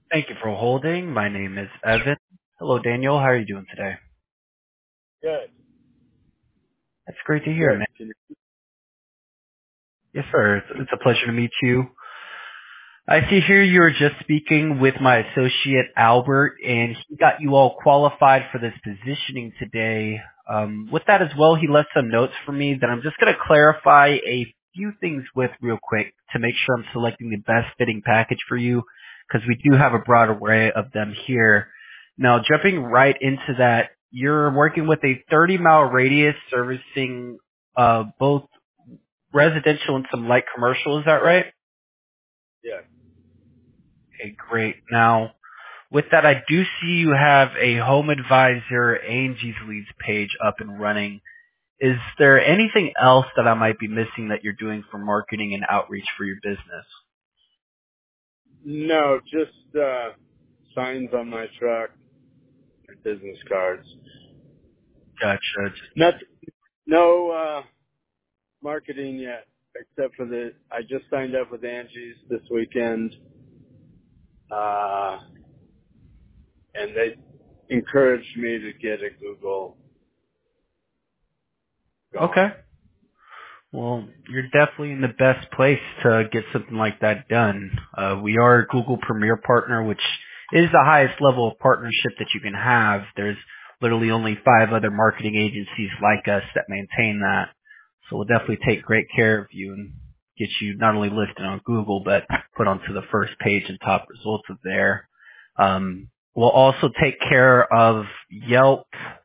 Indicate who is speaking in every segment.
Speaker 1: Thank you for holding. My name is Evan. Hello, Daniel. How are you doing today?
Speaker 2: Good.
Speaker 1: That's great to hear,
Speaker 2: Good.
Speaker 1: man. Yes, sir. It's a pleasure to meet you. I see here you were just speaking with my associate Albert, and he got you all qualified for this positioning today. With that as well, he left some notes for me that I'm just going to clarify a few things with real quick to make sure I'm selecting the best fitting package for you, because we do have a broad array of them here. Now, jumping right into that, you're working with a 30-mile radius servicing both residential and some light commercial. Is that right?
Speaker 2: Yeah.
Speaker 1: Okay, great. Now, with that, I do see you have a Home Advisor Angie's Leads page up and running. Is there anything else that I might be missing that you're doing for marketing and outreach for your business?
Speaker 2: No, just signs on my truck and business cards.
Speaker 1: Gotcha.
Speaker 2: Not no marketing yet, except for I just signed up with Angie's this weekend, uh, and they encouraged me to get a Google
Speaker 1: Okay.
Speaker 2: going.
Speaker 1: Well, you're definitely in the best place to get something like that done. We are a Google Premier Partner, which is the highest level of partnership that you can have. There's literally only 5 other marketing agencies like us that maintain that. So we'll definitely take great care of you and get you not only listed on Google, but put onto the first page and top results of there. We'll also take care of Yelp,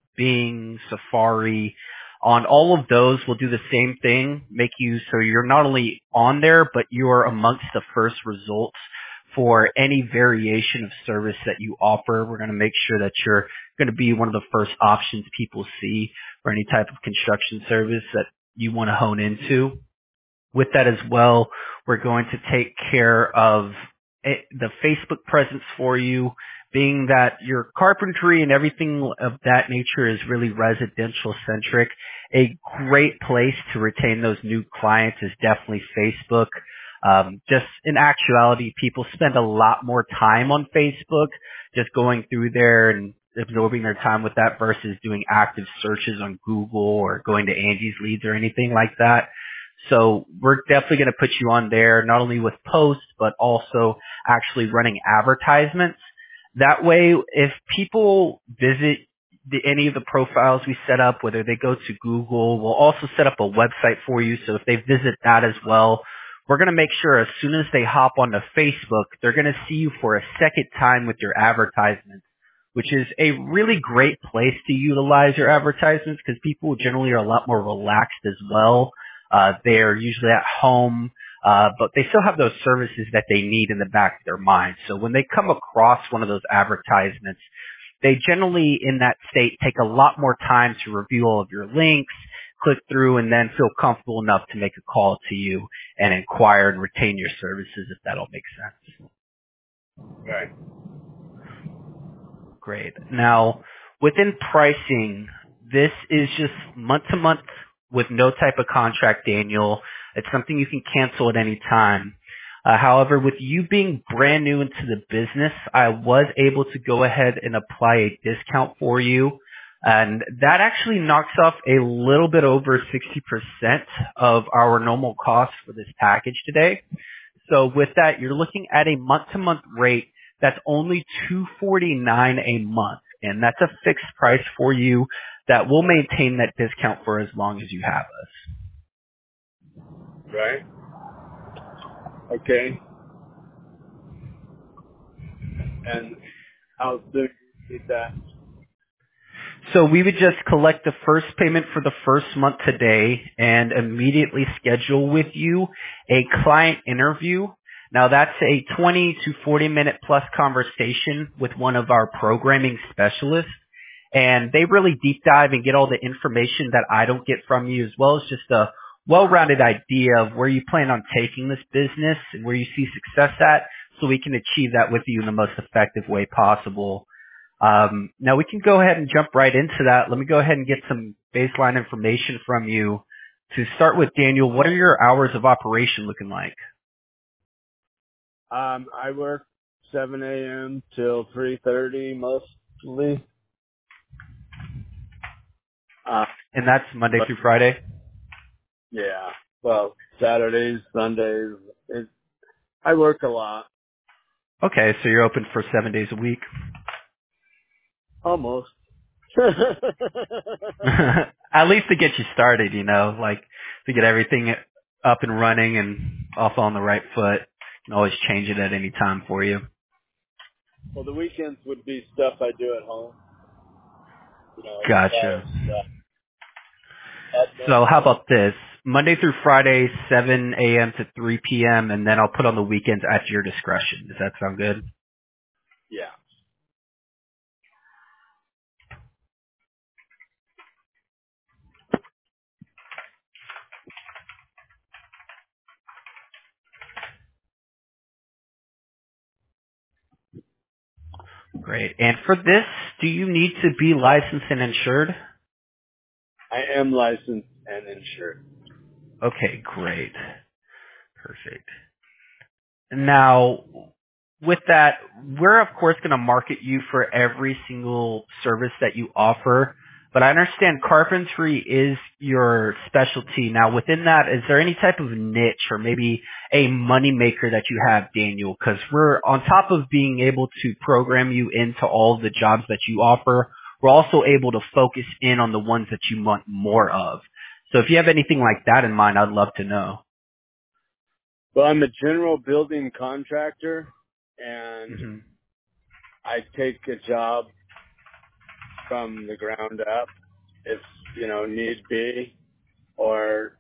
Speaker 1: Bing, Safari, on all of those, we'll do the same thing, make you so you're not only on there, but you are amongst the first results for any variation of service that you offer. We're going to make sure that you're going to be one of the first options people see for any type of construction service that you want to hone into. With that as well, we're going to take care of the Facebook presence for you, being that your carpentry and everything of that nature is really residential centric. A great place to retain those new clients is definitely Facebook. Just in actuality, people spend a lot more time on Facebook just going through there and absorbing their time with that versus doing active searches on Google or going to Angie's Leads or anything like that. So we're definitely going to put you on there, not only with posts, but also actually running advertisements. That way, if people visit any of the profiles we set up, whether they go to Google, we'll also set up a website for you. So if they visit that as well, we're going to make sure as soon as they hop onto Facebook, they're going to see you for a second time with your advertisements, which is a really great place to utilize your advertisements because people generally are a lot more relaxed as well. They're usually at home, but they still have those services that they need in the back of their mind. So when they come across one of those advertisements, they generally in that state take a lot more time to review all of your links, click through, and then feel comfortable enough to make a call to you and inquire and retain your services if that all makes sense.
Speaker 2: Right.
Speaker 1: Great. Now, within pricing, this is just month to month with no type of contract, Daniel. It's something you can cancel at any time. However, with you being brand new into the business, I was able to go ahead and apply a discount for you. And that actually knocks off a little bit over 60% of our normal cost for this package today. So with that, you're looking at a month-to-month rate that's only $249 a month, and that's a fixed price for you that will maintain that discount for as long as you have us.
Speaker 2: Right. Okay. And how soon do you need that?
Speaker 1: So we would just collect the first payment for the first month today and immediately schedule with you a client interview. Now that's a 20 to 40 minute plus conversation with one of our programming specialists. And they really deep dive and get all the information that I don't get from you, as well as just a well-rounded idea of where you plan on taking this business and where you see success at, so we can achieve that with you in the most effective way possible. Now we can go ahead and jump right into that. Let me go ahead and get some baseline information from you. To start with, Daniel, what are your hours of operation looking like?
Speaker 2: I work 7 a.m. till 3:30 mostly.
Speaker 1: And that's Monday
Speaker 2: But
Speaker 1: through Friday?
Speaker 2: yeah, well, Saturdays, Sundays, I work a lot.
Speaker 1: Okay, so you're open for 7 days a week?
Speaker 2: Almost.
Speaker 1: At least to get you started, like to get everything up and running and off on the right foot. You can always change it at any time for you.
Speaker 2: Well, the weekends would be stuff I do at home. As far
Speaker 1: Gotcha.
Speaker 2: as admin.
Speaker 1: So how about this? Monday through Friday, 7 a.m. to 3 p.m., and then I'll put on the weekends at your discretion. Does that sound good?
Speaker 2: Yeah.
Speaker 1: Great. And for this, do you need to be licensed and insured?
Speaker 2: I am licensed and insured.
Speaker 1: Okay, great. Perfect. Now, with that, we're of course going to market you for every single service that you offer, but I understand carpentry is your specialty. Now, within that, is there any type of niche or maybe a money maker that you have, Daniel? Because we're on top of being able to program you into all the jobs that you offer, we're also able to focus in on the ones that you want more of. So if you have anything like that in mind, I'd love to know.
Speaker 2: Well, I'm a general building contractor, and
Speaker 1: Hmm.
Speaker 2: I take a job from the ground up if, need be, or,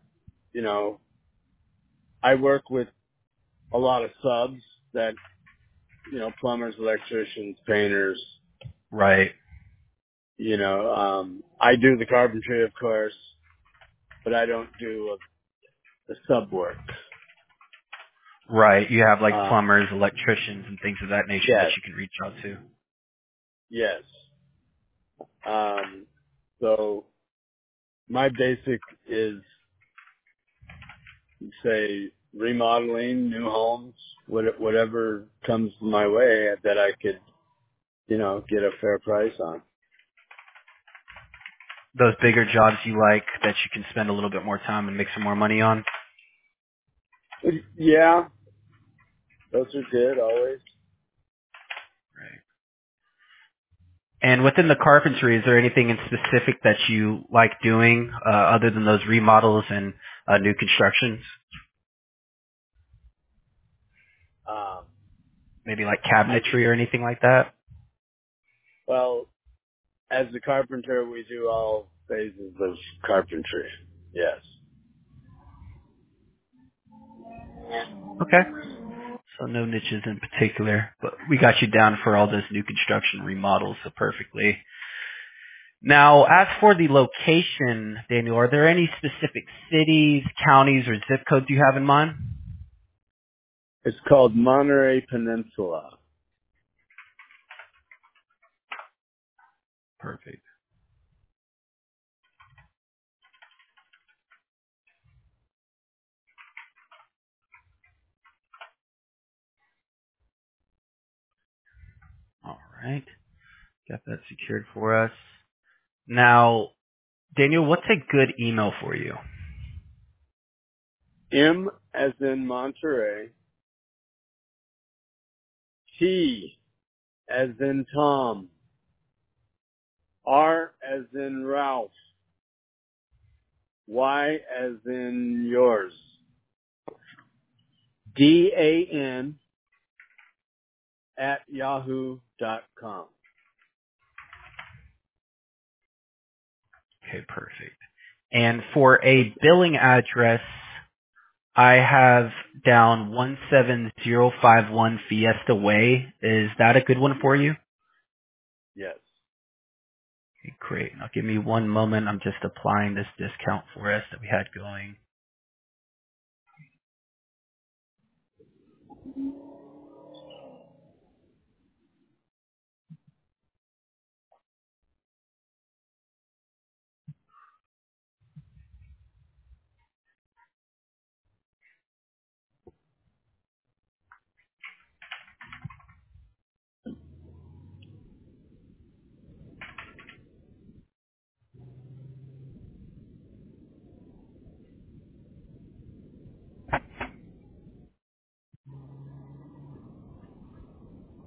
Speaker 2: I work with a lot of subs that, plumbers, electricians, painters,
Speaker 1: Right.
Speaker 2: I do the carpentry, of course, but I don't do the sub work.
Speaker 1: Right. You have like
Speaker 2: Uh,
Speaker 1: plumbers, electricians, and things of that nature that
Speaker 2: yes,
Speaker 1: you can reach out to.
Speaker 2: yes. So my basic is, say, remodeling, new homes, whatever comes my way that I could, get a fair price on.
Speaker 1: Those bigger jobs you like that you can spend a little bit more time and make some more money on.
Speaker 2: Yeah, those are good always.
Speaker 1: Right. And within the carpentry, is there anything in specific that you like doing other than those remodels and new constructions?
Speaker 2: Um,
Speaker 1: Maybe like
Speaker 2: I
Speaker 1: cabinetry or anything like that?
Speaker 2: well, as a carpenter, we do all phases of carpentry. Yes.
Speaker 1: Okay. So no niches in particular, but we got you down for all those new construction remodels so perfectly. Now, as for the location, Daniel, are there any specific cities, counties, or zip codes you have in mind?
Speaker 2: It's called Monterey Peninsula.
Speaker 1: Perfect. All right. Got that secured for us. Now, Daniel, what's a good email for you?
Speaker 2: M as in Monterey. T as in Tom. R as in Ralph. Y as in yours. DAN at yahoo.com.
Speaker 1: Okay, perfect. And for a billing address, I have down 17051 Fiesta Way. Is that a good one for you?
Speaker 2: Yes.
Speaker 1: Okay, great. Now give me one moment. I'm just applying this discount for us that we had going.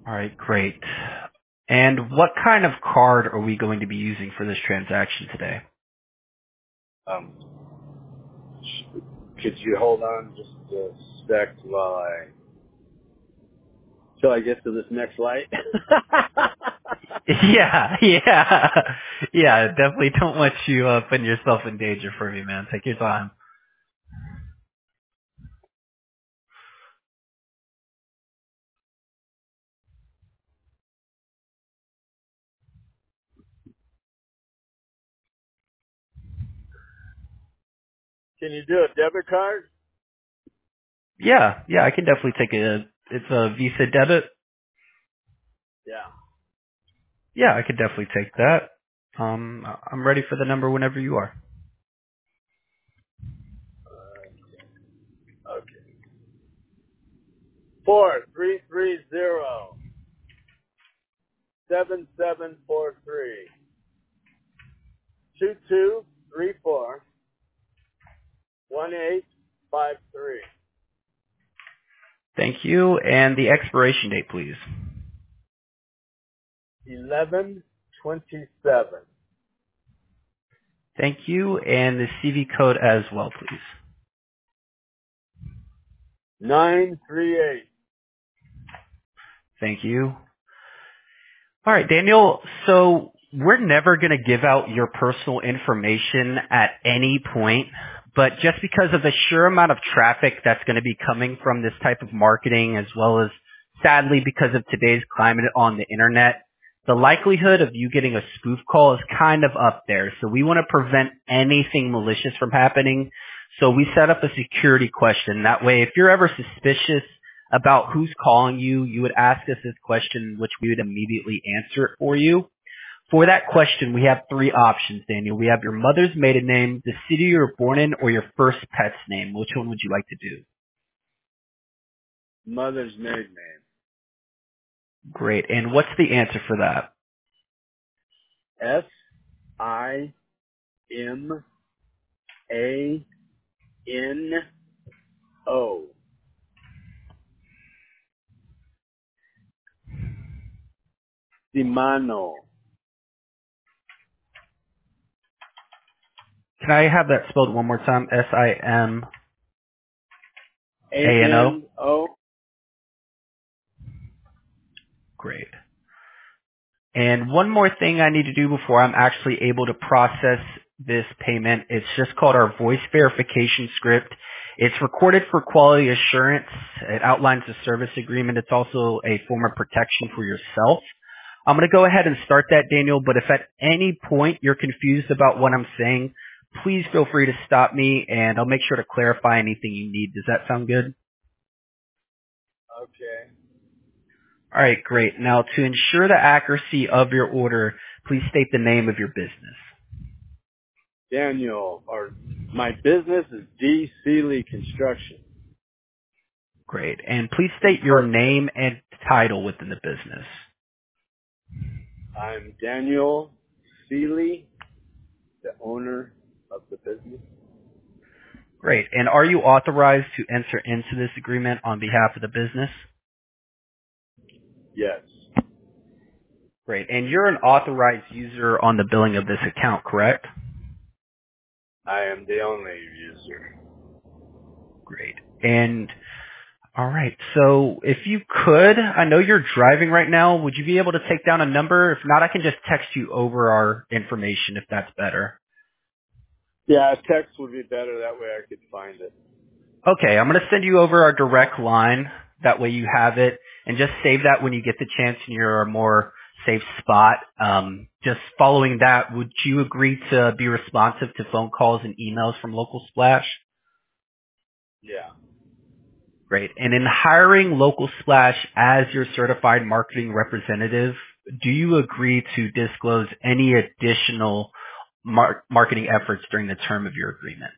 Speaker 1: All right, great. And what kind of card are we going to be using for this transaction today?
Speaker 2: Um, could you hold on just a sec till I get to this next light?
Speaker 1: Yeah. Definitely don't want you putting yourself in danger for me, man. Take your time.
Speaker 2: Can you do a debit card?
Speaker 1: Yeah, I can definitely take it's a Visa debit.
Speaker 2: Yeah.
Speaker 1: Yeah, I could definitely take that. I'm ready for the number whenever you are.
Speaker 2: Okay. 4-3-3-0-7-7-4-3 2-2-3-4-1-8-5-3
Speaker 1: Thank you. And the expiration date, please.
Speaker 2: 11-27
Speaker 1: Thank you. And the CV code as well, please.
Speaker 2: 938.
Speaker 1: Thank you. All right, Daniel. So we're never going to give out your personal information at any point, but just because of the sheer amount of traffic that's going to be coming from this type of marketing, as well as sadly because of today's climate on the internet, the likelihood of you getting a spoof call is kind of up there. So we want to prevent anything malicious from happening. So we set up a security question. That way, if you're ever suspicious about who's calling you, you would ask us this question, which we would immediately answer it for you. For that question, we have three options, Daniel. We have your mother's maiden name, the city you were born in, or your first pet's name. Which one would you like to do?
Speaker 2: Mother's maiden name.
Speaker 1: Great. And what's the answer for that?
Speaker 2: Simano. Simano.
Speaker 1: Can I have that spelled one more time? Simano?
Speaker 2: A-N-O.
Speaker 1: Great. And one more thing I need to do before I'm actually able to process this payment. It's just called our voice verification script. It's recorded for quality assurance. It outlines the service agreement. It's also a form of protection for yourself. I'm going to go ahead and start that, Daniel, but if at any point you're confused about what I'm saying, please feel free to stop me and I'll make sure to clarify anything you need. Does that sound good?
Speaker 2: Okay.
Speaker 1: All right, great. Now, to ensure the accuracy of your order, please state the name of your business.
Speaker 2: Daniel, or my business is D. Seeley Construction.
Speaker 1: Great. And please state your
Speaker 2: Or
Speaker 1: name and title within the business.
Speaker 2: I'm Daniel Seeley, the owner of the business.
Speaker 1: Great. And are you authorized to enter into this agreement on behalf of the business?
Speaker 2: Yes,
Speaker 1: Great. And you're an authorized user on the billing of this account, correct?
Speaker 2: I am the only user.
Speaker 1: Great. And all right. So if you could, I know you're driving right now. Would you be able to take down a number? If not, I can just text you over our information if that's better.
Speaker 2: Yeah, a text would be better. That way I could find it.
Speaker 1: Okay, I'm going to send you over our direct line. That way you have it. And just save that when you get the chance and you're a more safe spot. Just following that, would you agree to be responsive to phone calls and emails from Local Splash?
Speaker 2: Yeah.
Speaker 1: Great. And in hiring Local Splash as your certified marketing representative, do you agree to disclose any additional marketing efforts during the term of your agreement?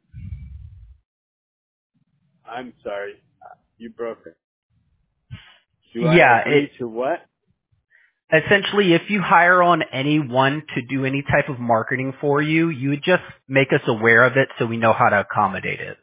Speaker 2: I'm sorry. You broke it. Do I
Speaker 1: Yeah,
Speaker 2: agree to what?
Speaker 1: essentially, if you hire on anyone to do any type of marketing for you, you would just make us aware of it so we know how to accommodate it.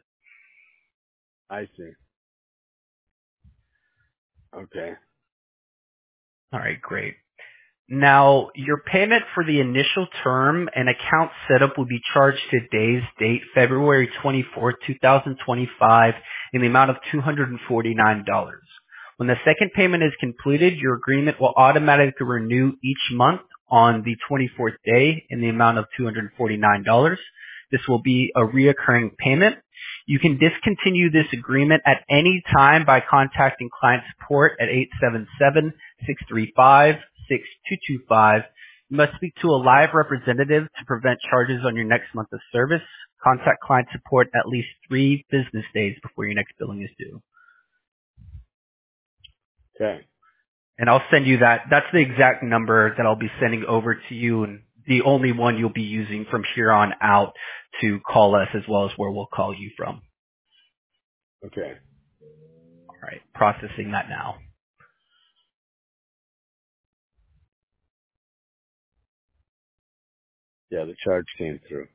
Speaker 2: I see. Okay.
Speaker 1: All right, great. Now, your payment for the initial term and account setup will be charged today's date, February 24th, 2025, in the amount of $249. When the second payment is completed, your agreement will automatically renew each month on the 24th day in the amount of $249. This will be a reoccurring payment. You can discontinue this agreement at any time by contacting client support at 877-635-6225. You must speak to a live representative to prevent charges on your next month of service. Contact client support at least 3 business days before your next billing is due.
Speaker 2: Okay.
Speaker 1: And I'll send you that. That's the exact number that I'll be sending over to you, and the only one you'll be using from here on out to call us, as well as where we'll call you from.
Speaker 2: Okay.
Speaker 1: All right, processing that now.
Speaker 2: Yeah, the charge came through.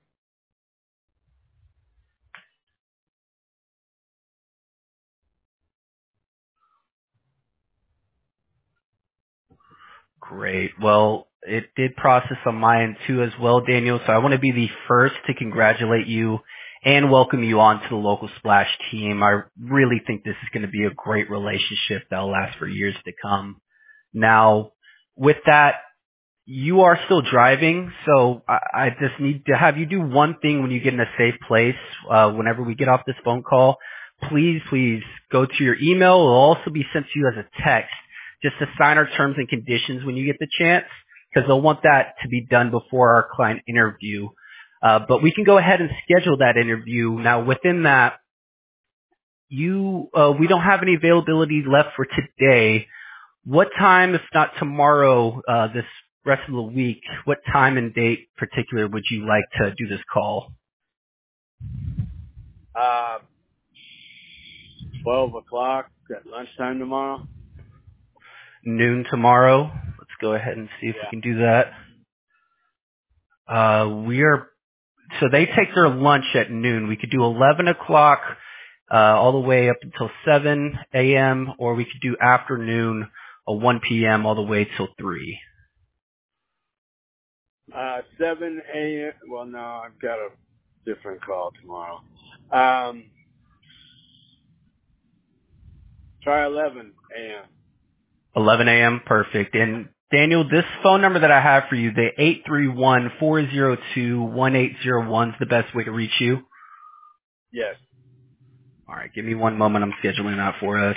Speaker 1: Great. Well, it did process on my end too as well, Daniel. So I want to be the first to congratulate you and welcome you on to the Local Splash team. I really think this is going to be a great relationship that will last for years to come. Now, with that, you are still driving, so I just need to have you do one thing when you get in a safe place. Whenever we get off this phone call, please go to your email. It will also be sent to you as a text, just to sign our terms and conditions when you get the chance, because they'll want that to be done before our client interview. But we can go ahead and schedule that interview. Now, within that, we don't have any availability left for today. What time, if not tomorrow, this rest of the week, what time and date particular would you like to do this call?
Speaker 2: 12 o'clock at lunchtime tomorrow.
Speaker 1: Noon tomorrow. Let's go ahead and see if
Speaker 2: Yeah.
Speaker 1: we can do that. So they take their lunch at noon. We could do 11 o'clock all the way up until 7 a.m., or we could do afternoon, 1 p.m. all the way till 3.
Speaker 2: 7 a.m. Well, no, I've got a different call tomorrow. Try 11 a.m.
Speaker 1: 11 a.m. Perfect. And Daniel, this phone number that I have for you, the 831-402-1801 is the best way to reach you.
Speaker 2: Yes.
Speaker 1: All right. Give me one moment. I'm scheduling that for us.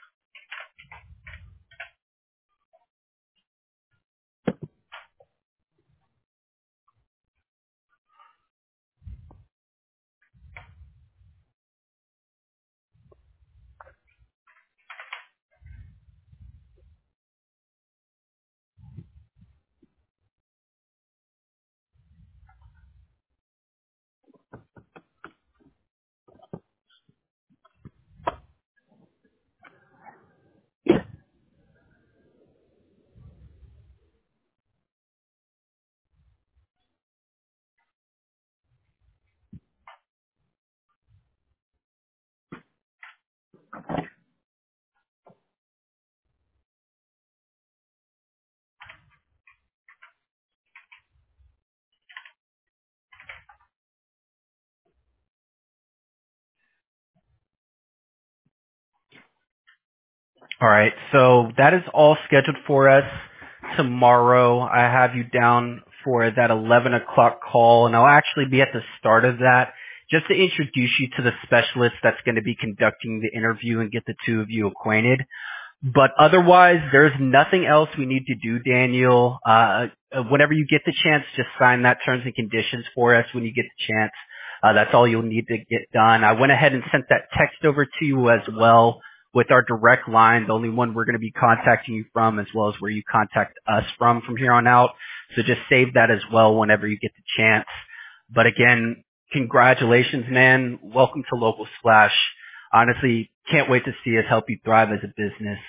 Speaker 1: All right. So that is all scheduled for us tomorrow. I have you down for that 11 o'clock call, and I'll actually be at the start of that just to introduce you to the specialist that's going to be conducting the interview and get the two of you acquainted. But otherwise, there's nothing else we need to do, Daniel. Whenever you get the chance, just sign that terms and conditions for us when you get the chance. That's all you'll need to get done. I went ahead and sent that text over to you as well with our direct line, the only one we're going to be contacting you from, as well as where you contact us from here on out. So just save that as well whenever you get the chance. But again, congratulations, man. Welcome to Local Splash. Honestly, can't wait to see us help you thrive as a business.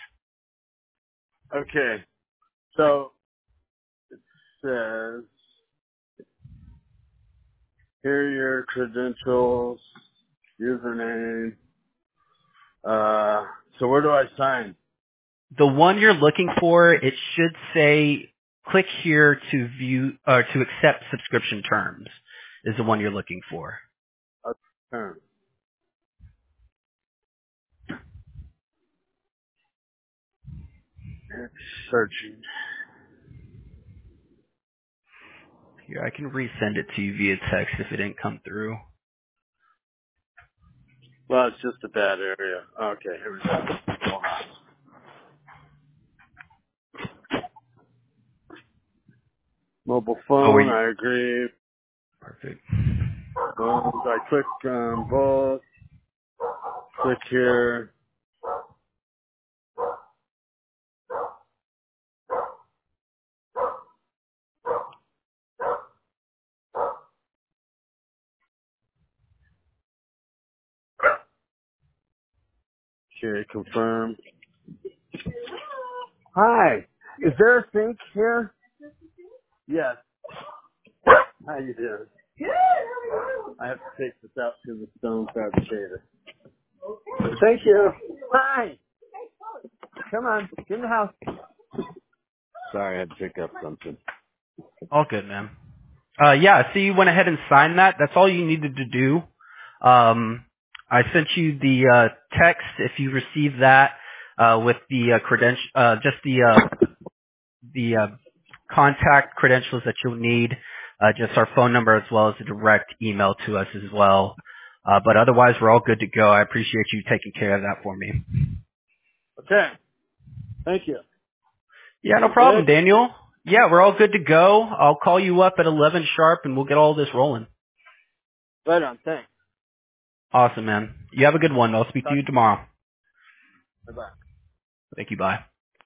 Speaker 2: Okay. So it says, here are your credentials, username. So where do I sign?
Speaker 1: The one you're looking for, it should say click here to view or to accept subscription terms is the one you're looking for.
Speaker 2: Term. It's searching.
Speaker 1: Here, I can resend it to you via text if it didn't come through.
Speaker 2: Well, it's just a bad area. Okay, here we go. Mobile
Speaker 1: Oh, were
Speaker 2: phone,
Speaker 1: you?
Speaker 2: I agree.
Speaker 1: Perfect.
Speaker 2: So I click on both. Click here. Okay, confirm. Hi. Is there a sink here? Yes. How you doing? I have to take this out to the stone fabricator. Thank you. Hi. Come on. Get in the house. Sorry, I had to pick up something.
Speaker 1: All good, man. Yeah, so you went ahead and signed that. That's all you needed to do. I sent you the text if you received that with the just the contact credentials that you'll need, just our phone number as well as a direct email to us as well. But otherwise, we're all good to go. I appreciate you taking care of that for me.
Speaker 2: Okay. Thank you.
Speaker 1: Yeah, no
Speaker 2: We
Speaker 1: problem,
Speaker 2: good?
Speaker 1: Daniel. Yeah, we're all good to go. I'll call you up at 11 sharp and we'll get all this rolling.
Speaker 2: Right on. Thanks.
Speaker 1: Awesome, man. You have a good one. I'll speak to
Speaker 2: Talk.
Speaker 1: you tomorrow.
Speaker 2: Bye-bye.
Speaker 1: Thank you. Bye.